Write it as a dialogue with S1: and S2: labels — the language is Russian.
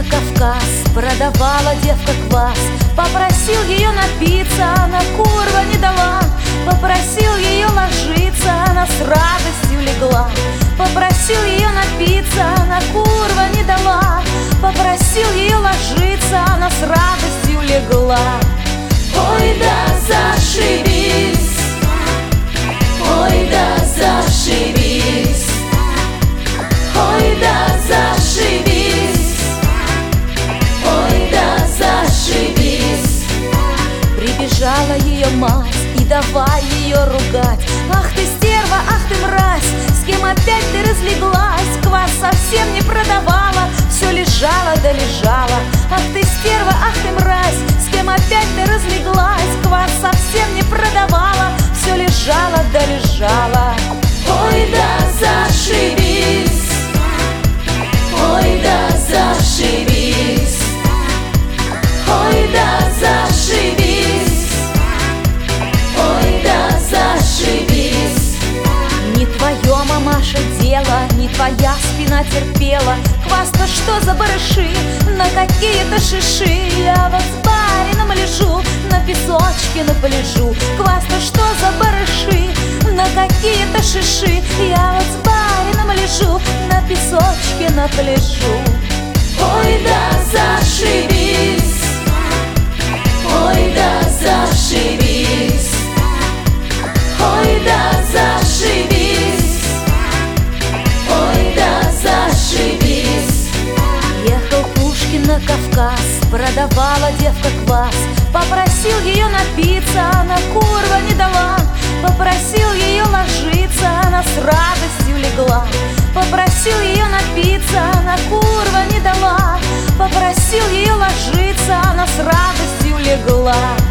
S1: на Кавказ, продавала девка квас. Попросил ее напиться, она курва не дала. Попросил ее ложиться, она с радостью легла. Попросил ее напиться, она курва не дала. Попросил ее ложиться, она с радостью легла. Ой, да зашибись, ой, да зашибись, ой, да зашибись, ой, да зашибись. Прибежала ее мать и давай ее ругать. Ах ты стерва, ах ты мразь, с кем опять ты разлеглась? Квас совсем не продавала, все лежала да лежала. Ах ты стерва, ах ты мразь, с кем опять ты разлеглась? Квас совсем не продавала, все лежала да лежала. Ой, да зашибись, ой, да зашибись, ой, да зашибись, ой, да зашибись. Не твое, мамаша, дело, не твоя спина терпела. Квас-то что за барыши, на какие-то шиши. Я вот с барином лежу, на песочке на полежу. Квас-то что за барыши, на какие-то шиши. Я вот с барином лежу, на песочке на полежу. Ой, да зашибись, ой, да зашибись, ой, да зашибись, ой, да зашибись. Ехал Пушкин на Кавказ, продавала девка квас. Попросил ее напиться, она курва не дала. Попросил ее ложиться, она с радостью легла. Попросил ее напиться, она курва не дала. Попросил ее ложиться, она с радостью легла.